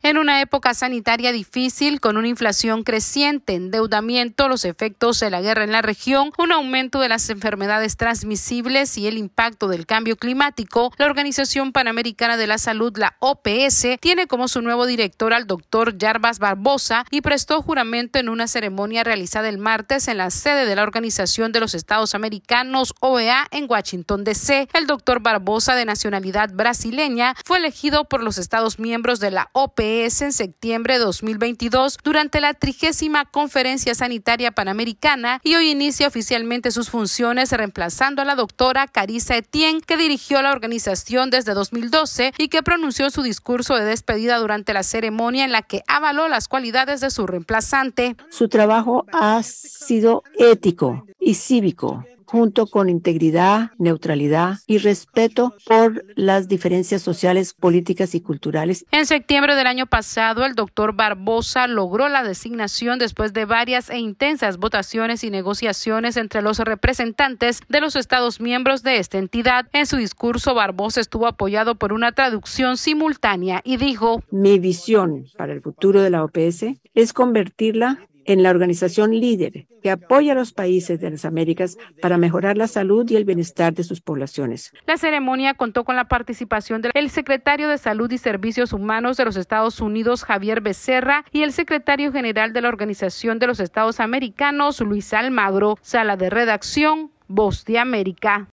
En una época sanitaria difícil, con una inflación creciente, endeudamiento, los efectos de la guerra en la región, un aumento de las enfermedades transmisibles y el impacto del cambio climático, la Organización Panamericana de la Salud, la OPS, tiene como su nuevo director al doctor Jarbas Barbosa y prestó juramento en una ceremonia realizada el martes en la sede de la Organización de los Estados Americanos, OEA, en Washington, D.C. El doctor Barbosa, de nacionalidad brasileña, fue elegido por los Estados miembros de la OPS en septiembre de 2022 durante la 30ª Conferencia Sanitaria Panamericana y hoy inicia oficialmente sus funciones reemplazando a la doctora Carissa Etienne, que dirigió la organización desde 2012 y que pronunció su discurso de despedida durante la ceremonia en la que avaló las cualidades de su reemplazante. Su trabajo ha sido ético y cívico, junto con integridad, neutralidad y respeto por las diferencias sociales, políticas y culturales. En septiembre del año pasado, el doctor Barbosa logró la designación después de varias e intensas votaciones y negociaciones entre los representantes de los Estados miembros de esta entidad. En su discurso, Barbosa estuvo apoyado por una traducción simultánea y dijo: Mi visión para el futuro de la OPS es convertirla en la organización líder que apoya a los países de las Américas para mejorar la salud y el bienestar de sus poblaciones. La ceremonia contó con la participación del secretario de Salud y Servicios Humanos de los Estados Unidos, Javier Becerra, y el secretario general de la Organización de los Estados Americanos, Luis Almagro. Sala de redacción, Voz de América.